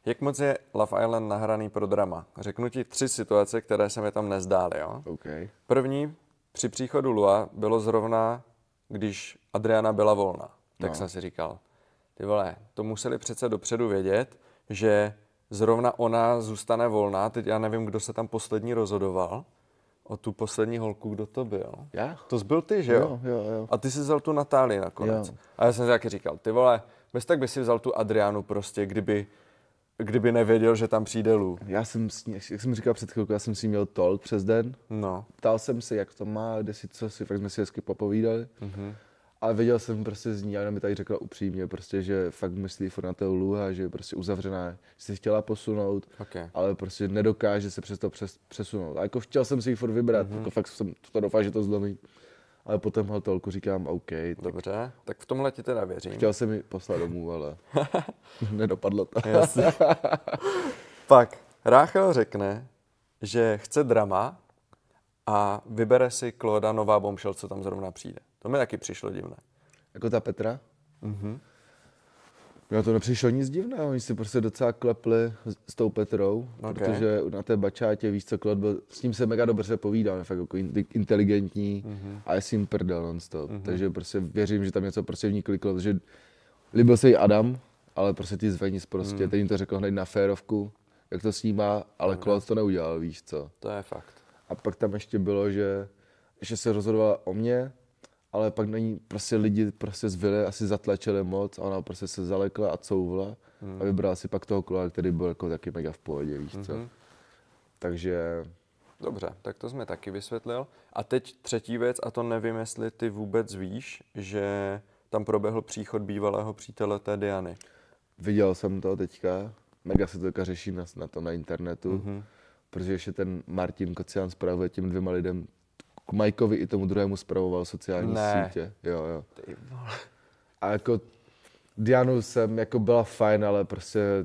Jak moc je Love Island nahraný pro drama? Řeknu ti 3 situace, které se mi tam nezdály, jo? Okay. První, při příchodu Lua bylo zrovna, když Adriana byla volná. Tak jsem si říkal, ty vole, to museli přece dopředu vědět, že zrovna ona zůstane volná. Teď já nevím, kdo se tam poslední rozhodoval. O tu poslední holku, kdo to byl? Já? To byl ty, že jo? Jo. A ty si vzal tu Natálii nakonec. Jo. A já jsem si taky říkal, ty vole, bez tak by si vzal tu Adriánu prostě, kdyby nevěděl, že tam přijde Lu. Já jsem, jak jsem říkal před chvilkou, já jsem si měl talk přes den. No. Ptal jsem se, jak to má, kde si co si, fakt jsme si hezky popovídali. Ale věděl jsem prostě z ní, a ona mi tady řekla upřímně, prostě, že fakt myslí furt na toho Lu a že je prostě uzavřená, že si chtěla posunout, ale prostě nedokáže se přes to přesunout. A jako chtěl jsem si ji furt vybrat, jako fakt jsem to doufal, že to zlomí. Ale po tomhle tolku říkám OK. Dobře, tak v tomhle ti teda věřím. Chtěl jsem ji poslat domů, ale nedopadlo to. Jasně. Pak Ráchel řekne, že chce drama a vybere si Clauda nová bombshell, co tam zrovna přijde. To mi taky přišlo divné. Jako ta Petra? Mně to nepřišlo nic divného, oni si prostě docela klepli s tou Petrou, protože na té bačátě, víš co, Claude byl, s ním se mega dobře povídal, je fakt jako inteligentní a je s ním prdel non-stop. Takže prostě věřím, že tam něco prostě v ní kliklo, protože líbil se jí Adam, ale prostě ty zvenic prostě, teď jim to řekl hned na férovku, jak to snímá, ale Claude to neudělal, víš co. To je fakt. A pak tam ještě bylo, že se rozhodovala o mě, ale pak na ní prostě lidi prostě z vily asi zatlačili moc a ona prostě se zalekla a couvla a vybrala si pak toho Clauda, který byl jako taky mega v pohodě, víš co. Takže... Dobře, tak to jsme taky vysvětlil. A teď třetí věc, a to nevím, jestli ty vůbec víš, že tam proběhl příchod bývalého přítele té Diany. Viděl jsem to teďka, mega se to teďka řeší na internetu, protože ještě ten Martin Kocián spravuje těm 2 lidem, k Majkovi i tomu druhému spravoval sociální sítě. Jo. Ty vole. A jako Dianu jsem, jako byla fajn, ale prostě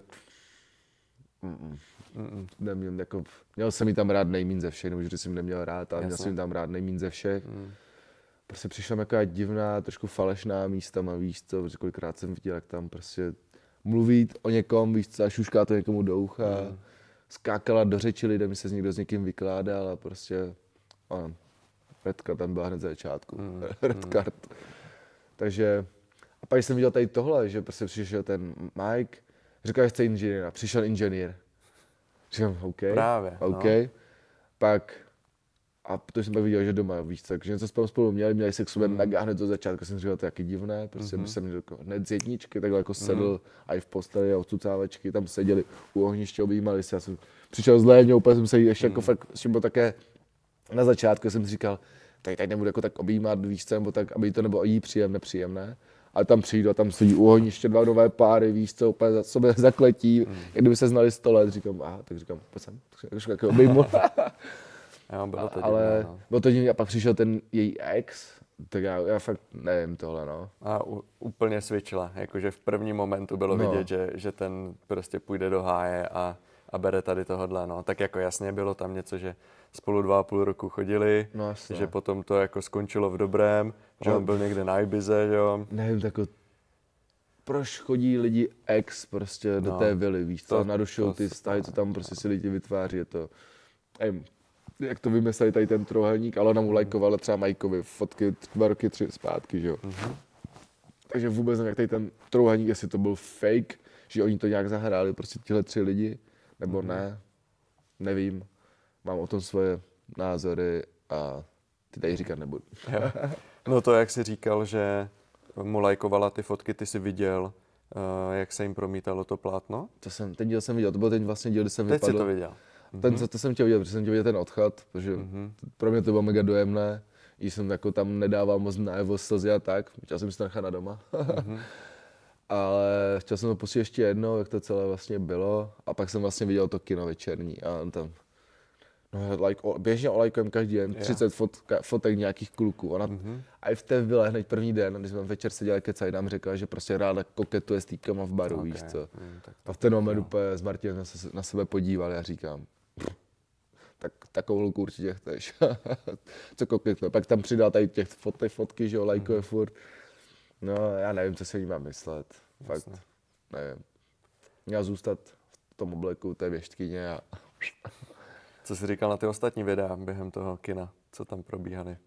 neměl, jako, měl jsem jí tam rád nejmín ze všech, nebo že jsem neměl rád, ale měl jsem jí tam rád nejmín ze všech. Prostě přišla mi jako divná, trošku falešná místama, víš co, protože kolikrát jsem viděl, jak tam prostě mluví o někom, víš co, a šušká to někomu do ucha, skákala do řeči lidem, se z někdo s někým vykládal a prostě, redka tam byla hned za začátku, red card. Takže, a pak jsem viděl tady tohle, že prostě přišel ten Mike, říkal, že chce inženýra, přišel inženýr. Říkám, OK. Právě, OK. No. Pak, a protože jsem pak viděl, že doma, víš co, takže něco spolu měli se k sobě mega hned do začátku, jsem říkal, to je jaký divné, prostě by jsem měl hned z jedničky, takhle jako sedl a i v posteli a odcucávačky, tam seděli u ohniště, objímali se, já jsem přišel z Léně, úplně jsem se ještě jako fakt, s tím byl také na začátku, jsem si říkal, tady nebudu jako tak objímat, víš co, nebo tak, aby to nebylo jí nepříjemné. Ale tam přijdu a tam sedí u ohniště 2 nové páry, víš co, úplně za sobě zakletí, jak kdyby se znali 100 let, říkám, tak říkám, pojď sem, tak obejmu. Jo, bylo to divné, ale no. bylo to divné a pak přišel ten její ex, tak já fakt nevím tohle, no. A úplně switchla, jakože v prvním momentu bylo vidět, že ten prostě půjde do háje a bere tady tohodle, no. Tak jako jasně bylo tam něco, že spolu 2,5 roku chodili, že potom to jako skončilo v dobrém, že on byl někde na Ibize, jo. Nevím, tak proč chodí lidi ex prostě do té vily, víš co, narušují ty vztahy, co tam prostě si lidi vytváří, je to, nevím, jak to vymysleli tady ten trojúhelník, ale ona mu lajkovala třeba Majkovi fotky 2 roky 3 zpátky, že jo. Takže vůbec nevím, jak tady ten trojúhelník, jestli to byl fake, že oni to nějak zahráli, prostě tihle 3 lidi, nebo ne, nevím. Mám o tom svoje názory a ty tady říkat nebudu. No to, jak jsi říkal, že mu lajkovala ty fotky, ty jsi viděl, jak se jim promítalo to plátno? Ten díl jsem viděl, to byl ten vlastně díl, kdy jsem vypadl. Teď jsi to viděl. To jsem chtěl vidět, protože jsem chtěl vidět ten odchod, protože pro mě to bylo mega dojemné. I jsem jako tam nedával moc najevo slzy a tak, chtěl jsem si to nechat na doma. Ale chtěl jsem to pustit ještě jednou, jak to celé vlastně bylo. A pak jsem vlastně viděl to kino večerní a on tam běžně olajkujem každý den 30 fotek nějakých kluků. Ona, a i v té vile hned první den, když jsme večer seděli kecali, nám řekla, že prostě ráda koketuje s týkama v baru, víš co. A v ten moment úplně s Martinem se na sebe podívali a říkám, tak takovou holku určitě chceš. Co koketuje. Pak tam přidal tady těch fotky, že jo, lajkuje furt. No, já nevím, co si o ní mám myslet. Fakt, nevím. Měla zůstat tom obleku té věštkyně a Co jsi říkal na ty ostatní videa během toho kina? Co tam probíhaly?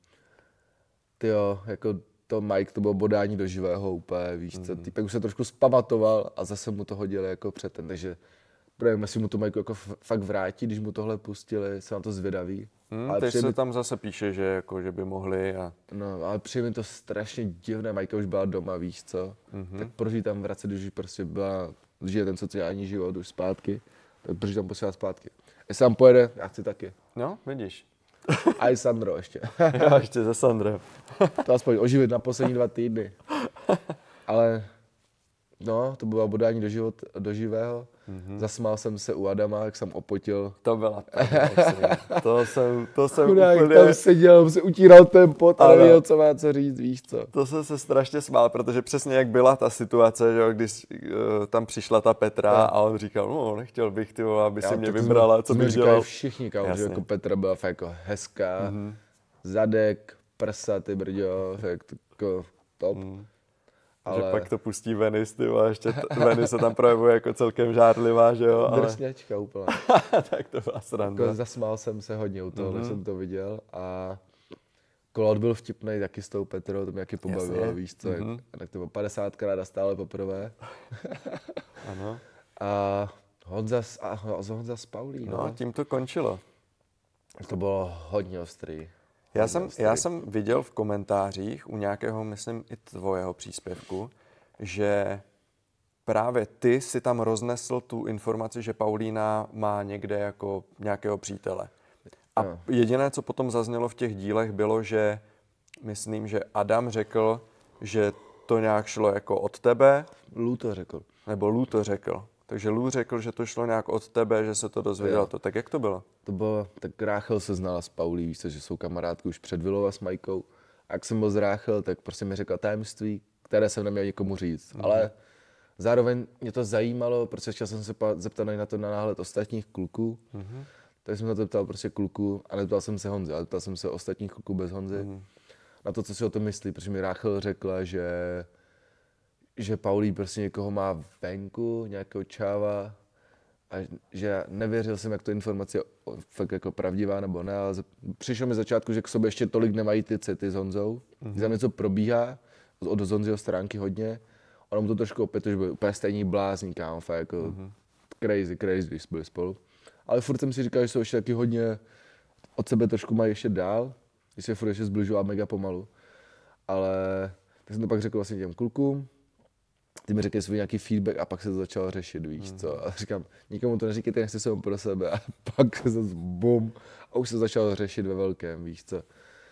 tyjo, jako to Mike, to bylo bodání do živého úplně, víš co, týpek už se trošku zpamatoval a zase mu to hodili jako předtem, takže nevím, jestli mu to Mike jako fakt vrátí, když mu tohle pustili, jsem na to zvědavý. Teď se tam zase píše, že, jako, že by mohli a... No, ale přijde mi to strašně divné, Majka už byla doma, víš co, tak proč jí tam vracet, když už prostě byla, žije ten sociální život už zpátky, tak proč jí tam posílat zpátky. Jestli tam pojede, já chci taky. No, vidíš. A i Sandro ještě. Já ještě ze Sandrem. To aspoň oživit na poslední 2 týdny. Ale no, to bylo bodání do živého. Zasmál jsem se u Adama, jak jsem opotil. To byla to jsem Chudák, úplně... tam seděl, se utíral ten pot a nevěděl, co má co říct, víš co. To jsem se strašně smál, protože přesně jak byla ta situace, že, když tam přišla ta Petra a on říkal, no nechtěl bych, ty, aby si mě vybrala, co bych dělal. Všichni, kámo, že jako Petra byla fakt jako hezká, zadek, prsa, ty brďo, fakt jako top. Ale... Že pak to pustí Venice, ty, a ještě Venice se tam projevuje jako celkem žárlivá, že jo. Ale... Drsňačka úplně. Tak to byla sranda. Jako zasmál jsem se hodně u toho, jsem to viděl a Kolot byl vtipnej taky s tou Petrou, to mě taky pobavilo, víš co, tak to bylo 50krát a stále poprvé. Ano. A Honza s Paulí, no. No, tím to končilo. To bylo hodně ostrý. Já jsem viděl v komentářích u nějakého, myslím, i tvojeho příspěvku, že právě ty si tam roznesl tu informaci, že Paulína má někde jako nějakého přítele. A jediné, co potom zaznělo v těch dílech, bylo, že myslím, že Adam řekl, že to nějak šlo jako od tebe. Lou to řekl. Nebo Lou to řekl. Takže Lou řekl, že to šlo nějak od tebe, že se to dozvěděl. To. Tak jak to bylo? To bylo, tak Ráchel se znala s Paulí, víš, že jsou kamarádky už před Vilou a s Majkou. A jak jsem byl s Ráchel, tak prostě mi řekla tajemství, které jsem neměl nikomu říct. Ale zároveň mě to zajímalo, protože chtěl jsem se zeptat na to na náhled ostatních kluků. Tak jsem se to ptal prostě kluků a neptal jsem se Honzy, ale ptal jsem se ostatních kluků bez Honzy. Na to, co si o tom myslí, protože mi Ráchel řekla, že Paulí prostě někoho má venku, nějakého čáva, a že nevěřil jsem, jak to informace je fakt jako pravdivá nebo ne, ale přišlo mi začátku, že k sobě ještě tolik nemají ty cety s Honzou, že tam něco probíhá, od Honzyho stránky hodně, ono mu to trošku opět, že byl úplně stejný blázní, kámo, fakt jako crazy, když byli spolu. Ale furt jsem si říkal, že jsou ještě taky hodně, od sebe trošku mají ještě dál, když se furt ještě zbližují mega pomalu, ale tak jsem to pak řekl vlastně těm klukům. Ty mi řekli svůj nějaký feedback a pak se to začalo řešit, víš co. A říkám, nikomu to neříkejte, nechci se pro sebe. A pak se bum a už se začalo řešit ve velkém, víš co.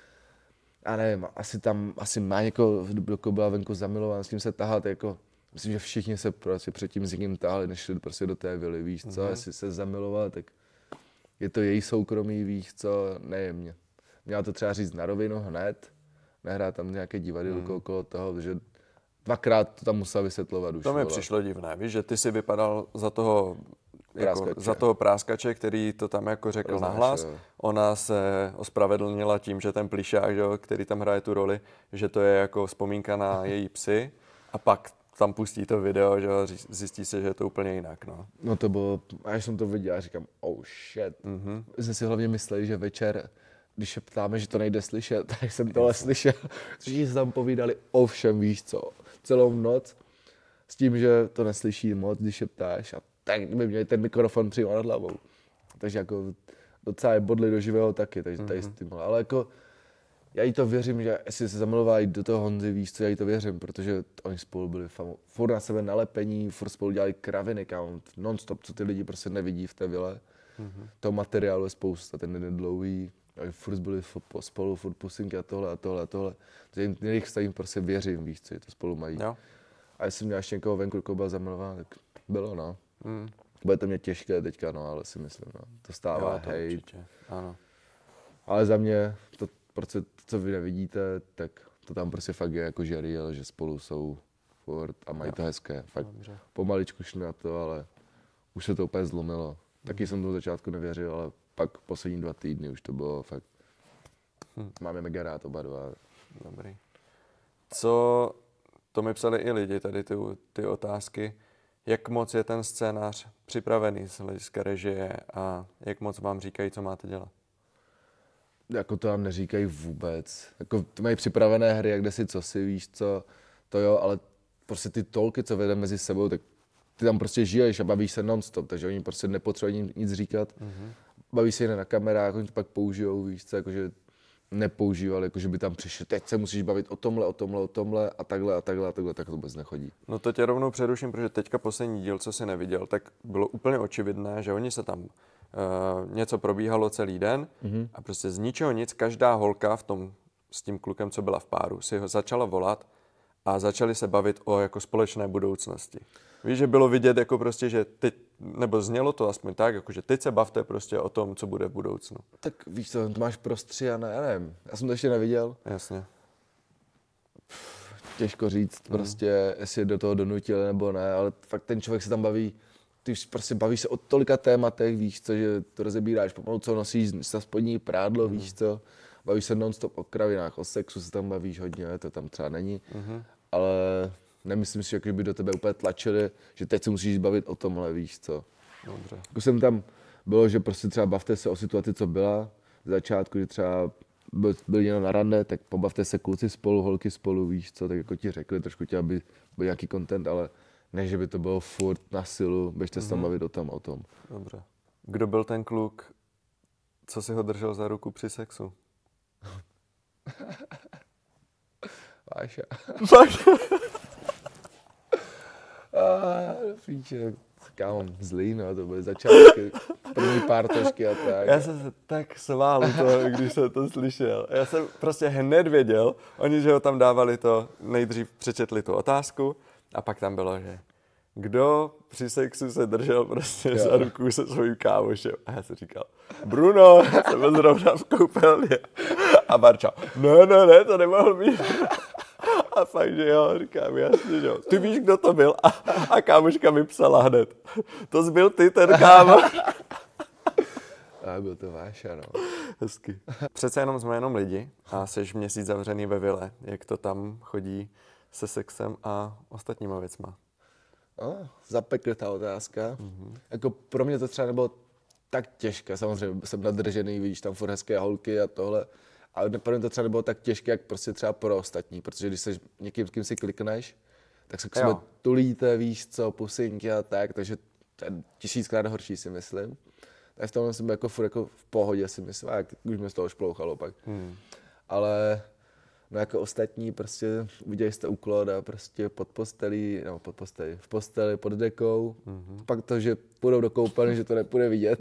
A nevím, asi má někoho, kdo byla venku zamilován, s tím se tahat, jako, myslím, že všichni se prostě předtím s někým tahali, než šli prostě do té vily, víš co. Jestli se zamilovala, tak je to její soukromí, víš co, nevím. Měla to třeba říct na rovinu hned, nehrát tam nějaké divadýlko okolo toho, protože 2krát to tam musela vysvětlovat už. To mi přišlo divné, víš, že ty si vypadal za toho práskače, který to tam jako řekl nahlas. Ona se ospravedlnila tím, že ten plišák, který tam hraje tu roli, že to je jako vzpomínka na její psy a pak tam pustí to video, že zjistí se, že je to úplně jinak. No to bylo, až jsem to viděl, já říkám, oh shit. Jsme si hlavně mysleli, že večer, když se ptáme, že to nejde slyšet, tak jsem tohle slyšel. Všichni se tam povídali o všem, víš co, celou noc, s tím, že to neslyší moc, když se ptáš, a tak by měli ten mikrofon přímo nad hlavou. Takže jako docela je bodli do živého taky, takže tady s tím, ale jako já jí to věřím, že jestli se zamilovala do toho Honzy, víš co, já jí to věřím, protože oni spolu byli furt na sebe nalepení, furt spolu dělali kraviny, non-stop, co ty lidi prostě nevidí v té vile. Toho materiálu je spousta, ten je dlouhý, furt byli spolu, furt pusinky a tohle. Takže jejich vztahím prostě věřím, víš co, to spolu mají. Jo. A jestli měl ještě někoho venku, koho byla zamilovaná, tak bylo, no. Bude to mě těžké teďka, no, ale si myslím, no. To stává, jo, to hejt. Určitě. Ano. Ale za mě, to, prostě, co vy nevidíte, tak to tam prostě fakt je jako žery, ale že spolu jsou furt a mají to hezké. Fakt pomaličku šli na to, ale už se to úplně zlomilo. Taky jsem tomu začátku nevěřil, ale pak poslední 2 týdny už to bylo fakt. Máme mega rád oba dva. Dobrý. Co, to mi psali i lidi tady ty otázky, Jak moc je ten scénář připravený z hlediska režie a jak moc vám říkají, co máte dělat? Jako to nám neříkají vůbec. Jako to mají připravené hry, jak kde si co si, víš co, to jo, ale prostě ty tolky, co vedeme mezi sebou, tak ty tam prostě žiješ a bavíš se non-stop, takže oni prostě nepotřebují nic říkat. Baví se jen na kamerách, oni to pak použijou, víš co, jakože nepoužívali, jakože by tam přišli, teď se musíš bavit o tomhle a takhle, tak to vůbec nechodí. No to tě rovnou přeruším, protože teďka poslední díl, co jsi neviděl, tak bylo úplně očividné, že oni se tam něco probíhalo celý den a prostě z ničeho nic, každá holka s tím klukem, co byla v páru, si ho začala volat a začali se bavit o jako společné budoucnosti. Víš, že bylo vidět jako prostě, že teď, nebo znělo to aspoň tak, jako že teď se bavte prostě o tom, co bude v budoucnu. Tak víš co, máš prostříhané, já nevím, já jsem to ještě neviděl. Jasně. Těžko říct prostě, jestli do toho donutili nebo ne, ale fakt ten člověk se tam baví, ty prostě bavíš se o tolika tématech, víš co, že to rozebíráš pomalu, co nosíš za spodní prádlo, víš co, bavíš se non-stop o kravinách, o sexu se tam bavíš hodně, to tam třeba není, ale nemyslím si, že by do tebe úplně tlačili, že teď se musíš bavit o tomhle, víš co. Dobře. Jako jsem tam bylo, že prostě třeba bavte se o situaci, co byla z začátku, že třeba byl jenom na rande, tak pobavte se kluci spolu, holky spolu, víš co, tak jako ti řekli trošku tě, aby byl nějaký content, ale ne, že by to bylo furt na silu, běžte se tam bavit o tom. Dobře. Kdo byl ten kluk, co si ho držel za ruku při sexu? Váša. Fakt? Píče, kámo, zlý, no, to byly začátky, první pár tožky a tak. Já jsem se tak smál u toho, když jsem to slyšel. Já jsem prostě hned věděl, oni, že ho tam dávali to, nejdřív přečetli tu otázku a pak tam bylo, že kdo při sexu se držel prostě za ruku se svým kámošem. A já jsem říkal, Bruno, jsem byl zrovna v koupelně. A Barča, ne, to nemohl být. A fakt, že jo, říkám, jasně, že jo. Ty víš, kdo to byl? A kámoška mi psala hned. To jsi byl ty, ten kámo. A byl to Váša, no. Hezky. Přece jenom jsme jenom lidi a jsi měsíc zavřený ve vile. Jak to tam chodí se sexem a ostatníma věcma? Zapeklitá otázka. Jako pro mě to třeba nebylo tak těžké, samozřejmě jsem nadržený, vidíš tam furt hezké holky a tohle, ale pro mě to třeba nebylo tak těžké, jak prostě třeba pro ostatní, protože když jsi někým, s kým si klikneš, tak se k sobě tulíte, víš co, pusinky a tak, takže to je 1000krát horší, si myslím. Tak v tomhle jsem byl jako furt jako v pohodě, si myslím, a jak už mě z toho šplouchalo pak. Ale no jako ostatní prostě viděli jste u Kloda prostě v posteli, pod dekou. Pak to, že půjdou do koupelny, že to nepůjde vidět.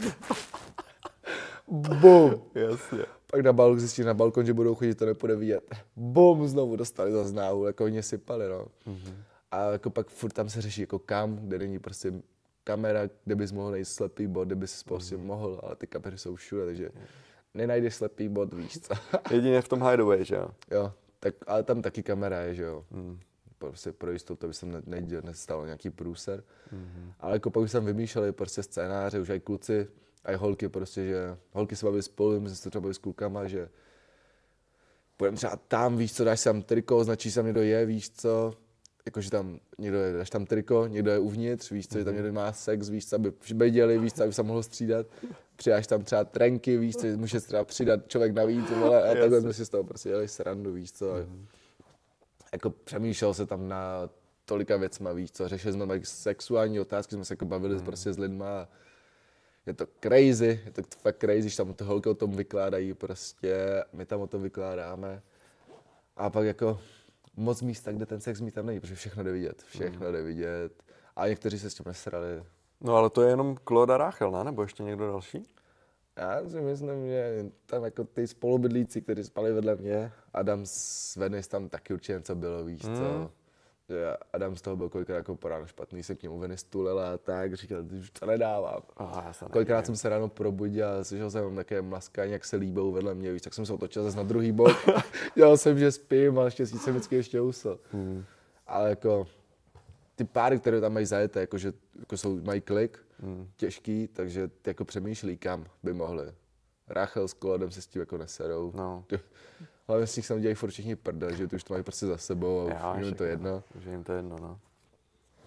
Bum! Jasně. Pak zjistí na balkon, že budou chodit, to nepůjde vidět. Bum! Znovu dostali za znáhu, jako hodně sypali, no. A jako pak furt tam se řeší jako kam, kde není prostě kamera, kde bys mohl najít slepý bod, kde bys prostě mohl, ale ty kamery jsou všude, takže nenajdeš slepý bod, víš co. Jedině v tom hideaway, že jo? Jo, tak, ale tam taky kamera je, že jo. Prostě pro jistotu, aby se nestalo nějaký průser. Ale jako pak už jsem vymýšleli prostě scénáře, už aj kluci, aj holky prostě, že holky se baví spolu, my jsme se třeba bavili s klukama, že půjdeme třeba tam, víš co, dáš si tam triko, označíš tam někdo je, víš co, jakože tam někdo je, dáš tam triko, někdo je uvnitř, víš co, že tam někdo má sex, víš co, aby viděli, víš co, aby se mohl střídat. Přidáš tam třeba trenky, víš co, může třeba přidat člověk navíc, vole, a takhle jsme si z toho prostě dělali srandu, víš co. Jako přemýšlel se tam na tolika věcma, víš co, řešili jsme tak sexuální otázky, jsme se jako bavili prostě s lidma. Je to fakt crazy, že tam ty holky o tom vykládají prostě, my tam o tom vykládáme. A pak jako moc místa, kde ten sex mít tam není, protože všechno jde vidět. A někteří se s tím nesrali. No ale to je jenom Claude a Rachel, ne? Nebo ještě někdo další? Já si myslím, že tam jako ty spolubydlíci, kteří spali vedle mě, Adam s Venice tam taky určitě něco bylo, víš co. Že Adam z toho byl kolikrát jako poráno špatný, se k němu Venice tulila a tak, říkal, už to nedávám. Kolikrát jsem se ráno probudil a slyšel jsem také mlaskání, jak se líbou vedle mě, víš, tak jsem se otočil zase na druhý bok. Dělal jsem, že spím, ale štěstí jsem vždycky ještě usl. Ale jako ty páry, které tam mají zajeté, jako mají klik, těžký, takže ty jako přemýšlí, kam by mohli. Rachel s Claudem se s tím jako neserou. No. Hlavně s nich se dělají furt všichni prdel, že to už to mají prostě za sebou a už jim to jedno. Že jim to jedno, no.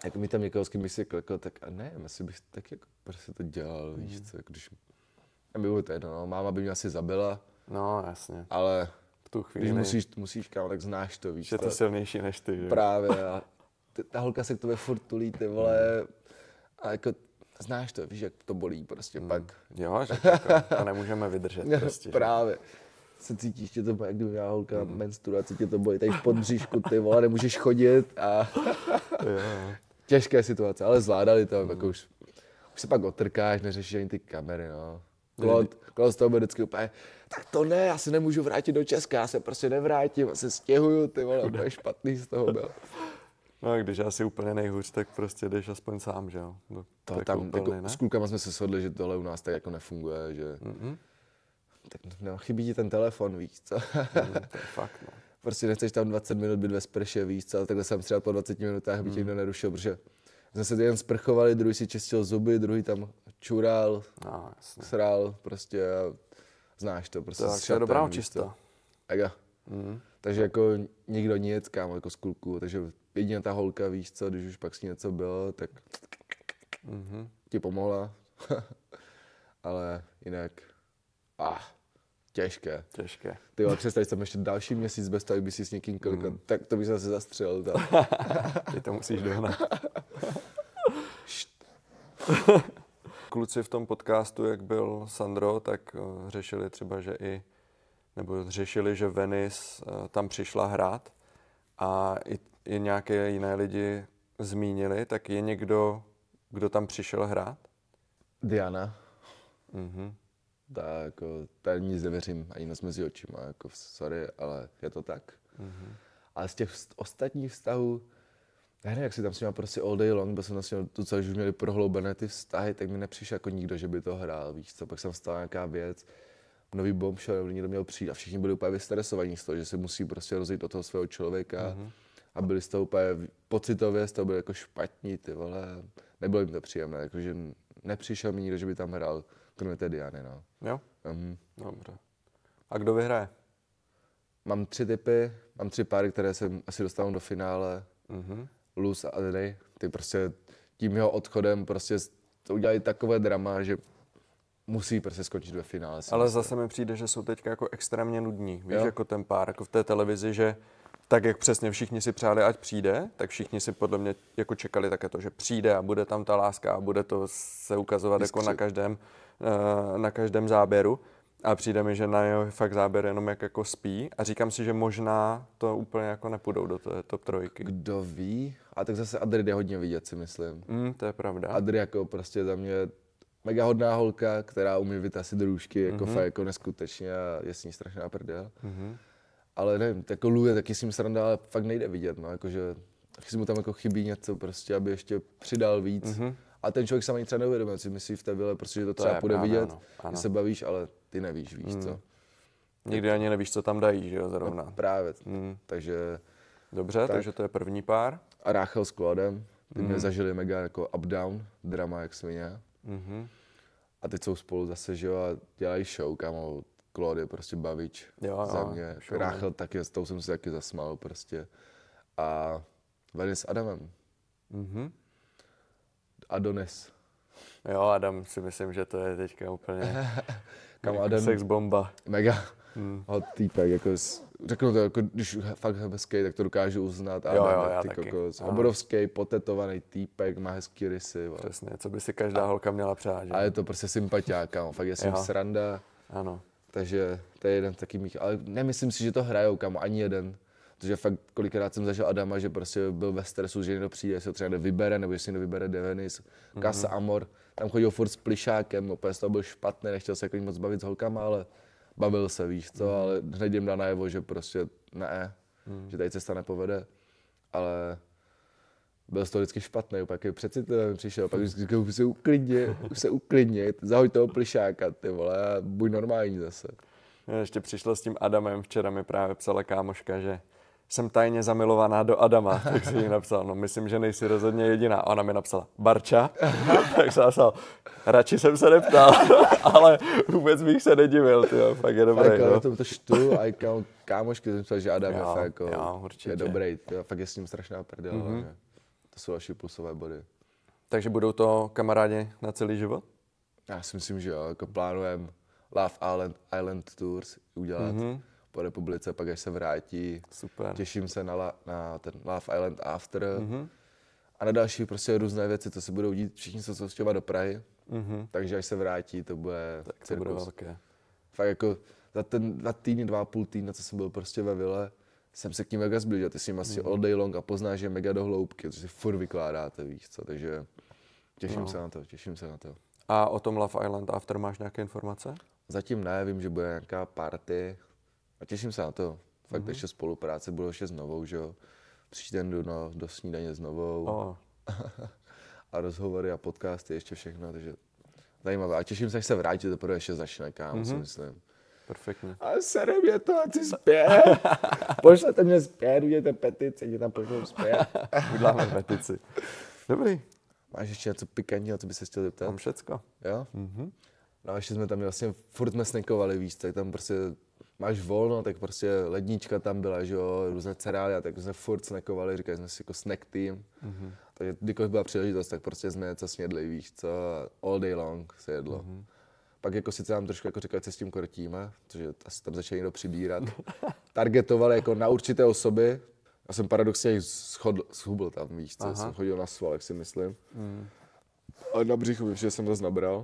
Jak mi tam někoho, s kým bych si klekl, tak a ne, asi bych tak jako prostě to dělal, víš co, když... A by bylo to jedno, no, máma by mě asi zabila, No, jasně. ale V tu chvíli. když musíš, kámo, tak znáš to, víš Je to silnější než ty, že? Právě a ta holka se k tobě furt tulí, ty vole, a jako znáš to, víš, jak to bolí prostě pak. Jo, že jako, to nemůžeme vydržet prostě. Právě. Se cítíš, tě to bolí, jak kdyby měla holka menstruaci, tě to bolí tady v podbříšku, ty vole, nemůžeš chodit a Jo. těžké situace, ale zvládali to, jako už se pak otrkáš, neřešíš ani ty kamery, no. Klod z toho byl vždycky úplně, tak to ne, já se nemůžu vrátit do Česka, já se prostě nevrátím, já se stěhuju, ty vole, úplně špatný z toho byl. No a když asi úplně nejhůř, tak prostě jdeš aspoň sám, že jo? To tam, jako, s klukama jsme se shodli, že tohle u nás tak jako nefunguje, že... Tak no, chybí ti ten telefon, víš co? To je fakt, no. Prostě nechceš tam 20 minut být ve sprše, víš co? Ale takhle jsem třeba po 20 minutách by tě někdo nerušil, protože jsme se jeden sprchovali, druhý si čistil zuby, druhý tam čural, No, jasně. srál, prostě a znáš to. Prostě To je dobrá očista. Ega. Takže jako nikdo nic, kámo, jako z kluků, takže jedině ta holka, víš co, když už pak s ní něco bylo, tak ti pomohla. Ale jinak, těžké. Těžké. Ty vole, představ, jsem ještě další měsíc bez toho, jak by si s někým klikal, tak to by se zase zastřelil. Ty to musíš dohnat. Kluci v tom podcastu, jak byl Sandro, tak řešili třeba, že Venice tam přišla hrát a i nějaké jiné lidi zmínili, tak je někdo, kdo tam přišel hrát? Diana. Mhm. Tak jako, tady nic nevěřím, ani nos mezi očima, jako sorry, ale je to tak. Ale z těch ostatních vztahů, já nevím, jak si tam s nimi prostě all day long, byl jsem vlastně tu, co už měli prohloubené ty vztahy, tak mi nepřišel jako nikdo, že by to hrál, víš co, pak jsem stala nějaká věc, nový bombshell, někdo měl přijít a všichni byli úplně vystresovaní z toho, že se musí prostě rozjít do toho svého člověka a byli z toho úplně pocitově, z toho byli jako špatní, ty vole, nebylo jim to příjemné, jakože nepřišel mi nikdo, že by tam hrál, kromě té Diany, no. Jo? Dobře. A kdo vyhraje? Mám 3 typy, mám 3 páry, které se asi dostanou do finále. Luz a Adri, ty prostě tím jeho odchodem prostě to udělali takové drama, že musí prostě skončit ve finále. Ale zase mi přijde, že jsou teďka jako extrémně nudní, víš, jako ten pár, jako v té televizi, že tak, jak přesně všichni si přáli, ať přijde, tak všichni si podle mě jako čekali také to, že přijde a bude tam ta láska a bude to se ukazovat jako na každém záběru. A přijde mi, že na jeho fakt záběr jenom jak jako spí a říkám si, že možná to úplně jako nepůjdou do té top 3. Kdo ví? A tak zase Adri jde hodně vidět, si myslím. To je pravda. Adri jako prostě za mě mega hodná holka, která umí vytasit drůžky, jako fakt jako neskutečně a je s ní strašná prdel. Ale nevím, jako Lou je taky s ním sranda, ale fakt nejde vidět, no, jakože si mu tam jako chybí něco prostě, aby ještě přidal víc. A ten člověk se ani třeba neuvědomuje, si myslí v té vile, prostě, že to třeba půjde vidět, že se bavíš, ale ty nevíš, víš co. Nikdy ani nevíš, co tam dají, že jo, zrovna. No, právě, takže... Dobře, takže to je první pár. A Ráchel s Claudem, ty mě zažili mega jako up-down, drama jak svině. A teď jsou spolu zase, že jo, a dělají show, kámo. Claude je prostě bavič za mě. Ráchel taky, s tou jsem si taky zasmál prostě. A Venice s Adamem. Adonis. Jo, Adam si myslím, že to je teďka úplně Adam, sex bomba. Mega hot týpek, jako řeknu to, jako, když fakt hezký, tak to dokážu uznat. Jo, já taky. Kokos, obrovský, potetovaný týpek, má hezký rysy. Přesně, co by si každá holka měla přát. Že? A je to prostě sympatiák, kámo, fakt je s ním sranda. Ano. Takže to je jeden taky mých, ale nemyslím si, že to hrajou, kámo, ani jeden. Protože fakt kolikrát jsem zažil Adama, že prostě byl ve stresu, že někdo přijde, jestli ho třeba někdo vybere, nebo jestli někdo vybere Venice, Casa Amor. Tam chodil furt s plišákem, opět z toho byl špatný, nechtěl se jako moc bavit s holkama, ale bavil se, víš co, ale hned jim dá najevo, že prostě ne, že tady cesta nepovede. Ale byl z toho vždycky špatný, pak je přecitlivý přišel, pak vždycky už se uklidně, zahoď toho plišáka, ty vole, a buď normální zase. Ještě přišlo s tím Adamem, včera mi právě psala kámoška, že jsem tajně zamilovaná do Adama, tak si jí napsal, no myslím, že nejsi rozhodně jediná. A ona mi napsala, Barča? Tak jsem napsal, radši jsem se neptal, ale vůbec bych se nedivil, tyjo, fakt je dobrý. Tak, no. to štvu a i kámošky jsem psal, že Adam je fakt jako, určitě. je dobrý, tyjo, fakt je s ním strašná prdel. To jsou další plusové body. Takže budou to kamarádi na celý život? Já si myslím, že jo, jako plánujeme Love Island Tours udělat po republice, pak až se vrátí. Super. Těším se na ten Love Island After a na další prostě různé věci, co se budou dít. Všichni se soustředovat do Prahy, takže až se vrátí, to bude Tak to bude velké. Fakt jako za ten 2,5 týdny, co jsem byl prostě ve vile, jsem se k ním mega zblížil. Ty si jim asi all day long a poznáš, že je mega do hloubky, to si furt vykládáte, víš co, takže těším se na to. A o tom Love Island After máš nějaké informace? Zatím ne, vím, že bude nějaká party a těším se na to. Fakt ještě spolupráce, bude ještě s Novou, že jo. Příští den jdu do snídaně s Novou a rozhovory a podcasty, ještě všechno, takže zajímavé. A těším se, až se vrátí, teprve ještě začne, kámo, si myslím. Perfektně. A sere mě to, ať si zpět. Pošlete mě zpět, udělejte petici, mě tam pošlou zpět. Uděláme petici. Dobrý. Máš ještě něco pikantního, co by se chtěl zeptat? Mám všecko. Jo? No a ještě jsme tam vlastně furt jsme snackovali, víš, tak tam prostě máš volno, tak prostě lednička tam byla, že jo, různé cereálie, tak jsme furt snackovali, říkali jsme si jako snack team. Takže kdykoliv byla příležitost, tak prostě jsme něco snědli, víš co, all day long se jedlo. Pak jako sice nám trošku jako říkali, co s tím krotíme, protože asi tam začali někdo přibírat. Targetovali jako na určité osoby. Já jsem paradoxně schubl tam, víš co, jsem chodil na svalek, si myslím. Ale na břichu vím, že jsem zase nabral.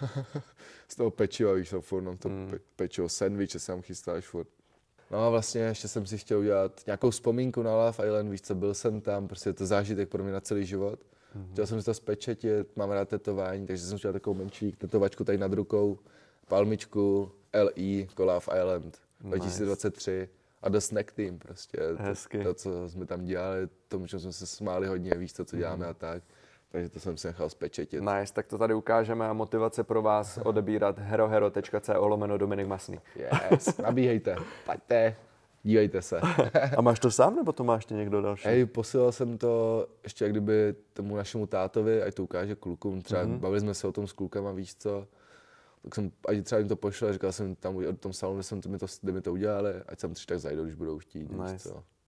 Z toho pečiva, víš, furt nám to pečivo, sandwich, se tam chystáš furt. No a vlastně ještě jsem si chtěl udělat nějakou vzpomínku na Love Island, víš co, byl jsem tam, prostě je to zážitek pro mě na celý život. Chtěl jsem si to zpečetit, mám rád tetování, takže jsem chtěl takovou menší tetovačku tady nad rukou, palmičku, LI, jako Love Island, 2023 a do Snack Team prostě. To, co jsme tam dělali, tomu, čemu jsme se smáli hodně, víš co děláme a tak. Takže to jsem si nechal zpečetit. Nice, tak to tady ukážeme a motivace pro vás odebírat herohero.co/Dominik Masný. Yes, nabíhejte, pojďte, dívejte se. A máš to sám, nebo to máš ty někdo další? Hej, posílal jsem to ještě jak kdyby tomu našemu tátovi, ať to ukáže klukům, třeba bavili jsme se o tom s klukama, víš co. Tak jsem, ať třeba jim to pošle, říkal jsem tam o tom salonu, kde mi to udělali, ať sem tak zajdou, když budou chtít, víš co.